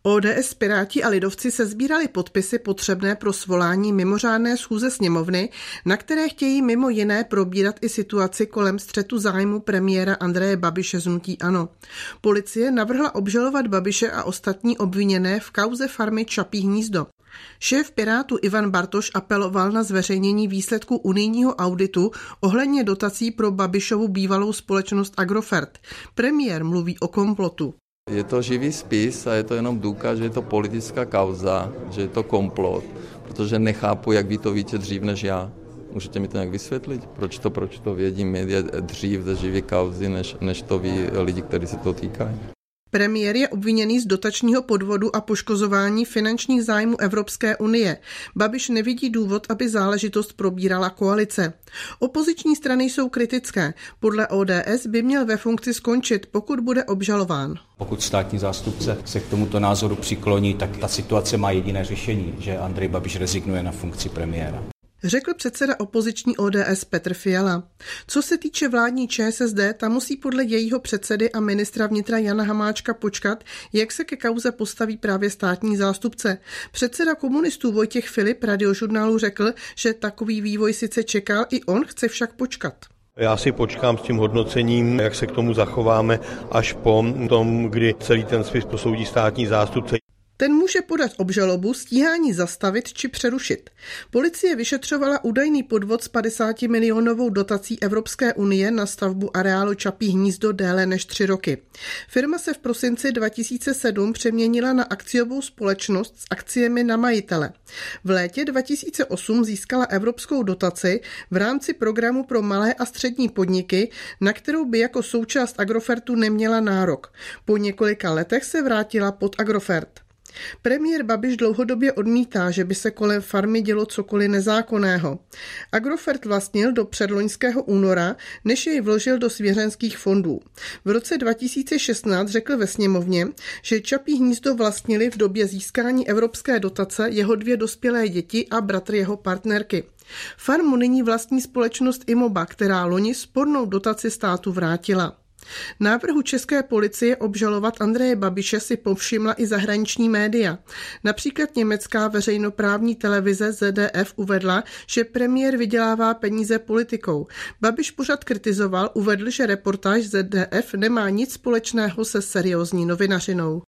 ODS, Piráti a lidovci se sbírali podpisy potřebné pro svolání mimořádné schůze sněmovny, na které chtějí mimo jiné probírat i situaci kolem střetu zájmu premiéra Andreje Babiše z hnutí ANO. Policie navrhla obžalovat Babiše a ostatní obviněné v kauze farmy Čapí hnízdo. Šéf Pirátů Ivan Bartoš apeloval na zveřejnění výsledků unijního auditu ohledně dotací pro Babišovu bývalou společnost Agrofert. Premiér mluví o komplotu. Je to živý spis a je to jenom důkaz, že je to politická kauza, že je to komplot, protože nechápu, jak vy to víte dřív než já. Můžete mi to nějak vysvětlit? Proč to vědí média dřív ze živé kauzy, než to ví lidi, kteří se to týkají? Premiér je obviněný z dotačního podvodu a poškozování finančních zájmů Evropské unie. Babiš nevidí důvod, aby záležitost probírala koalice. Opoziční strany jsou kritické. Podle ODS by měl ve funkci skončit, pokud bude obžalován. Pokud státní zástupce se k tomuto názoru přikloní, tak ta situace má jediné řešení, že Andrej Babiš rezignuje na funkci premiéra. Řekl předseda opoziční ODS Petr Fiala. Co se týče vládní ČSSD, ta musí podle jejího předsedy a ministra vnitra Jana Hamáčka počkat, jak se ke kauze postaví právě státní zástupce. Předseda komunistů Vojtěch Filip Radiožurnálu řekl, že takový vývoj sice čekal, i on chce však počkat. Já si počkám s tím hodnocením, jak se k tomu zachováme, až po tom, kdy celý ten spis posoudí státní zástupce. Ten může podat obžalobu, stíhání zastavit či přerušit. Policie vyšetřovala údajný podvod s 50-milionovou dotací Evropské unie na stavbu areálu Čapí hnízdo déle než 3 roky. Firma se v prosinci 2007 přeměnila na akciovou společnost s akciemi na majitele. V létě 2008 získala evropskou dotaci v rámci programu pro malé a střední podniky, na kterou by jako součást Agrofertu neměla nárok. Po několika letech se vrátila pod Agrofert. Premiér Babiš dlouhodobě odmítá, že by se kolem farmy dělo cokoliv nezákonného. Agrofert vlastnil do předloňského února, než jej vložil do svěřenských fondů. V roce 2016 řekl ve sněmovně, že Čapí hnízdo vlastnili v době získání evropské dotace jeho 2 dospělé děti a bratr jeho partnerky. Farmu nyní vlastní společnost Imoba, která loni spornou dotaci státu vrátila. Návrhu české policie obžalovat Andreje Babiše si povšimla i zahraniční média. Například německá veřejnoprávní televize ZDF uvedla, že premiér vydělává peníze politikou. Babiš pořad kritizoval, uvedl, že reportáž ZDF nemá nic společného se seriózní novinařinou.